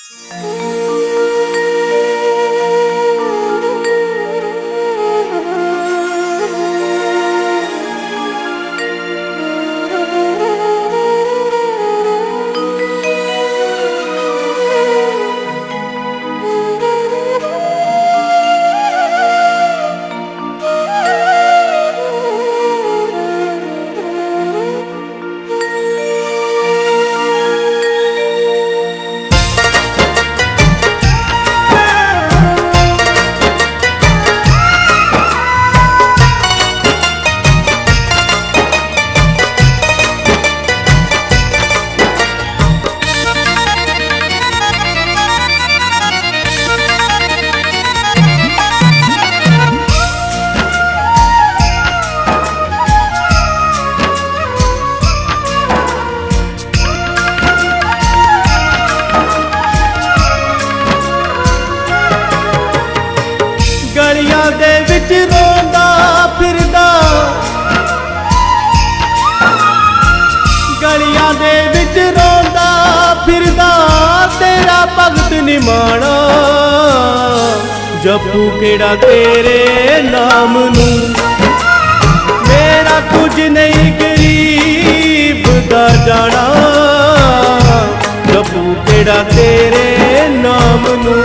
गलियां दे विच रोंदा फिरदा, गलियां दे विच रोंदा फिरदा, तेरा भगत निमाणा जपू केड़ा तेरे नाम नू। मेरा कुछ नहीं गरीब दा जाना, जपू केड़ा तेरे नाम नू।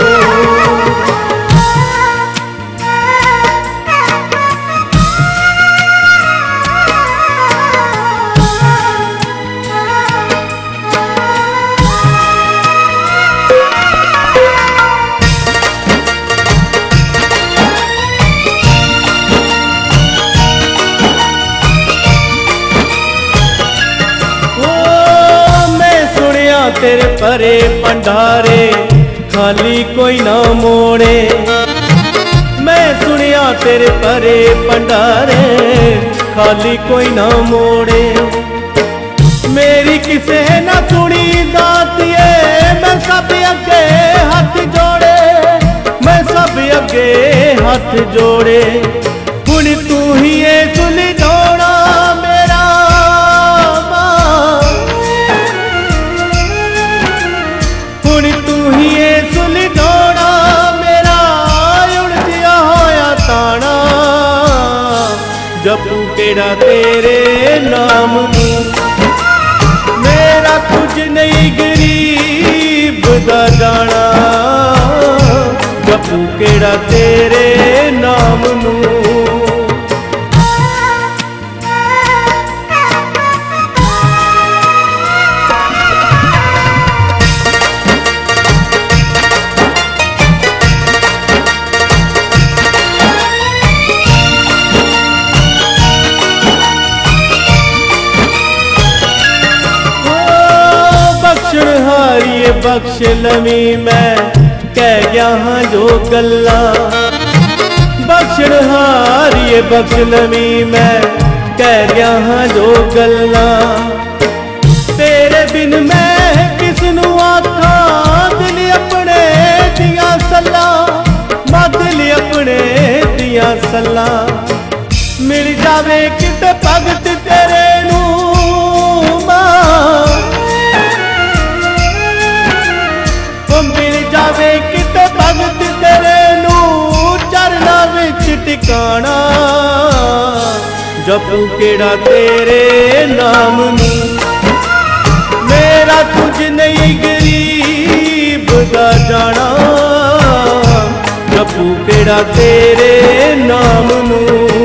तेरे परे भंडारे खाली कोई ना मोड़े, मैं सुनिया तेरे परे भंडारे खाली कोई ना मोड़े। मेरी किसे ना सुनी दातिए, मैं सब अगे हाथ जोड़े, मैं सब अगे हाथ जोड़े। हुण तू ही है सुलझाना मेरा सुलझाना मेरा उलझिया होया ताना, जपू केड़ा तेरे नाम नू। मेरा कुछ नहीं गरीब दा जाना, जपू केड़ा तेरे नाम नू। हारिए बख्श लवी मैं कह गया हाँ जो गल्ला, बख्शण हारिए बख्श लवी मैं कह गया हाँ जो गल्ला। तेरे बिन मैं किसनू आखा दिल अपने दिया सला, मां दिल अपने दिया सला। मिल जावे किते भगत तेरे नू मिल जावे किते भगत तेरे नू, चरना विच टिकाना, जपू केड़ा तेरे नाम नू। मेरा कुछ नहीं गरीब दा जाना, जपू केड़ा तेरे नाम नू।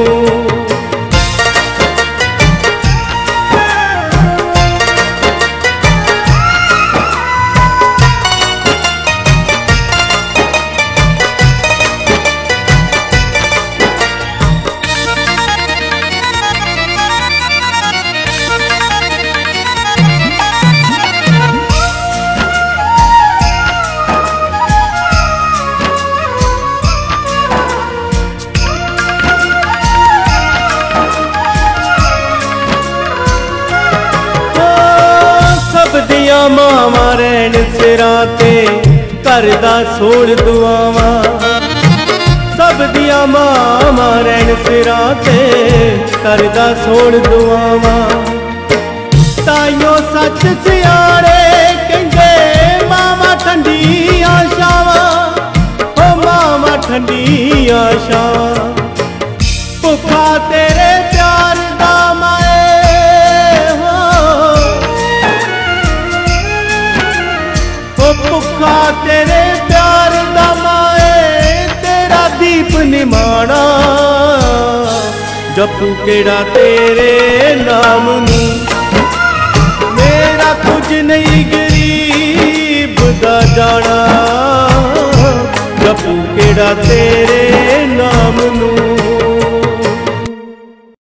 मावा रैन सिरां ते करदा सोड़ दुआवां, सब दिया मावा रैन सिरां ते करदा सोड़ दुआवां। ताइयों सच सियाणे कहंदे मावा ठंडी ਜਪੂ ਕਿਹੜਾ ਤੇਰੇ ਨਾਮ ਨੂੰ। ਮੇਰਾ ਕੁਝ ਨਹੀਂ ਗਰੀਬ ਦਾ ਜਾਣਾ, ਜਪੂ ਕਿਹੜਾ ਤੇਰੇ